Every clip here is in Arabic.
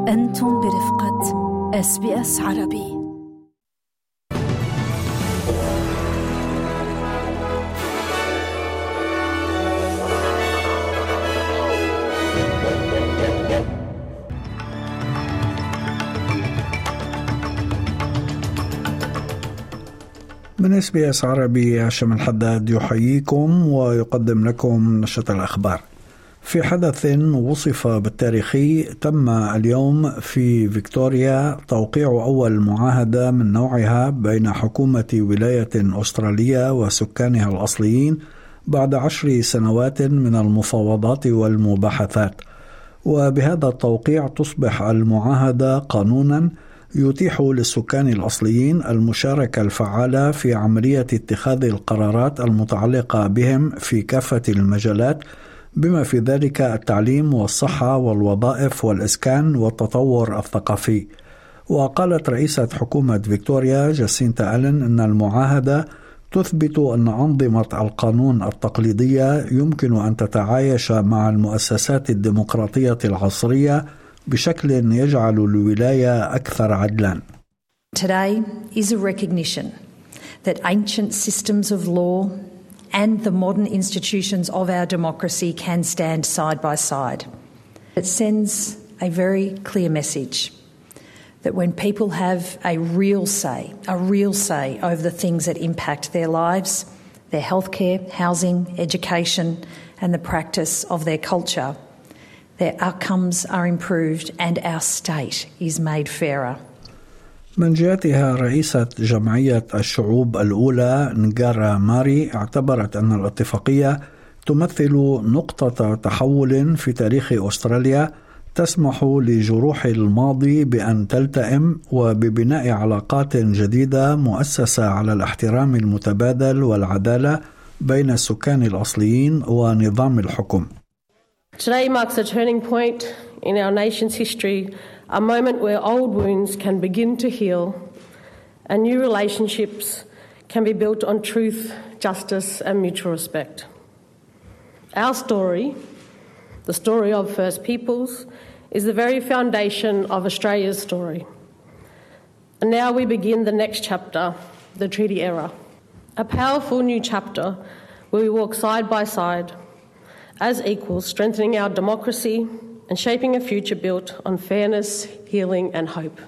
أنتم برفقة SBS عربي. من SBS عربي هاشم الحداد يحييكم ويقدم لكم نشرة الأخبار. في حدث وصف بالتاريخي تم اليوم في فيكتوريا توقيع أول معاهدة من نوعها بين حكومة ولاية أستراليا وسكانها الأصليين بعد 10 سنوات من المفاوضات والمباحثات. وبهذا التوقيع تصبح المعاهدة قانونا يتيح للسكان الأصليين المشاركة الفعالة في عملية اتخاذ القرارات المتعلقة بهم في كافة المجالات، بما في ذلك التعليم والصحة والوظائف والإسكان والتطور الثقافي. وقالت رئيسة حكومة فيكتوريا جاسينتا ألين أن المعاهدة تثبت أن أنظمة القانون التقليدية يمكن أن تتعايش مع المؤسسات الديمقراطية العصرية بشكل يجعل الولاية أكثر عدلا. Today is a recognition that ancient systems of law and the modern institutions of our democracy can stand side by side. It sends a very clear message that when people have a real say over the things that impact their lives, their healthcare, housing, education, and the practice of their culture, their outcomes are improved and our state is made fairer. من جهتها رئيسة جمعية الشعوب الأولى نجارا ماري اعتبرت أن الاتفاقية تمثل نقطة تحول في تاريخ أستراليا تسمح لجروح الماضي بأن تلتئم وببناء علاقات جديدة مؤسسة على الاحترام المتبادل والعدالة بين السكان الأصليين ونظام الحكم. Today marks a turning point in our nation's history, a moment where old wounds can begin to heal and new relationships can be built on truth, justice and mutual respect. Our story, the story of First Peoples, is the very foundation of Australia's story. And now we begin the next chapter, the treaty era, a powerful new chapter where we walk side by side as equals, strengthening our democracy and shaping a future built on fairness, healing and hope.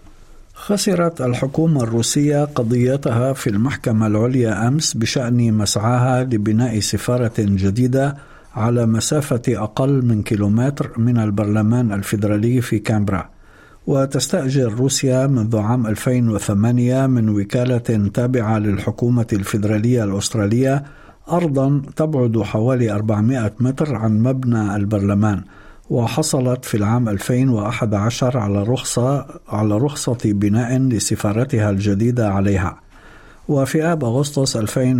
خسرت الحكومة الروسية قضيتها في المحكمة العليا أمس بشأن مسعاها لبناء سفارة جديدة على مسافة أقل من كيلومتر من البرلمان الفيدرالي في كامبرا. وتستأجر روسيا منذ عام 2008 من وكالة تابعة للحكومة الفيدرالية الأسترالية أرضاً تبعد حوالي 400 متر عن مبنى البرلمان، وحصلت في العام 2011 على رخصة بناء لسفارتها الجديدة عليها. وفي آب أغسطس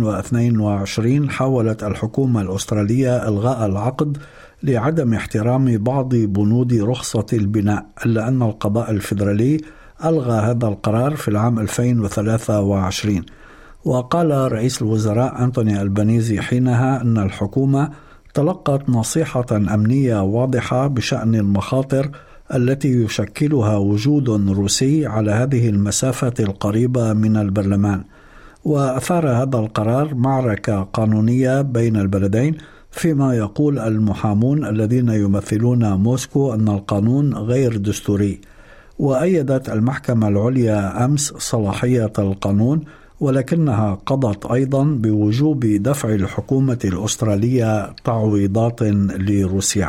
2022 حاولت الحكومة الأسترالية إلغاء العقد لعدم احترام بعض بنود رخصة البناء، إلا أن القضاء الفيدرالي ألغى هذا القرار في العام 2023. وقال رئيس الوزراء أنتوني ألبانيزي حينها أن الحكومة تلقت نصيحة أمنية واضحة بشأن المخاطر التي يشكلها وجود روسي على هذه المسافة القريبة من البرلمان. وأثار هذا القرار معركة قانونية بين البلدين، فيما يقول المحامون الذين يمثلون موسكو أن القانون غير دستوري. وأيدت المحكمة العليا أمس صلاحية القانون، ولكنها قضت أيضا بوجوب دفع الحكومة الأسترالية تعويضات لروسيا.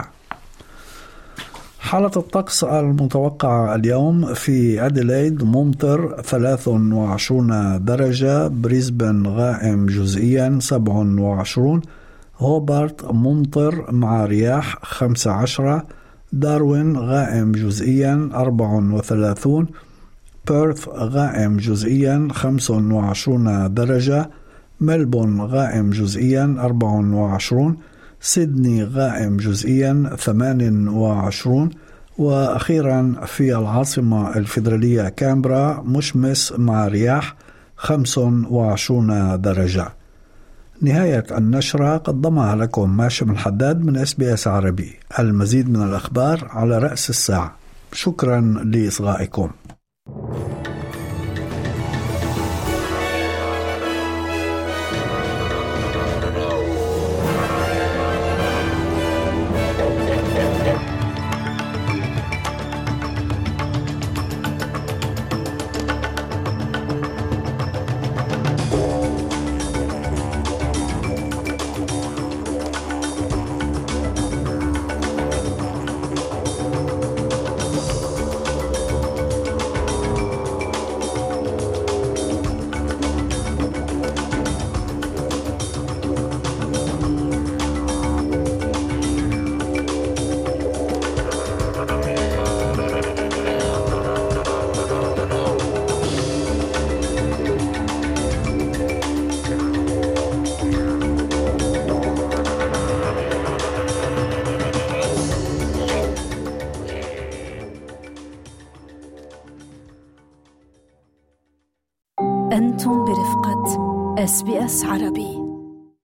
حالة الطقس المتوقعة اليوم: في أديلايد ممطر 23 درجة، بريسبن غائم جزئيا 27، هوبارت ممطر مع رياح 15، داروين غائم جزئيا 34، بيرث غائم جزئيا 25 درجة، ملبون غائم جزئيا 24، سيدني غائم جزئيا 28، وأخيرا في العاصمة الفيدرالية كامبرا مشمس مع رياح 25 درجة. نهاية النشرة قدمها لكم هاشم الحداد من SBS عربي. المزيد من الأخبار على رأس الساعة. شكرا لإصغائكم. أنتم برفقة SBS عربي.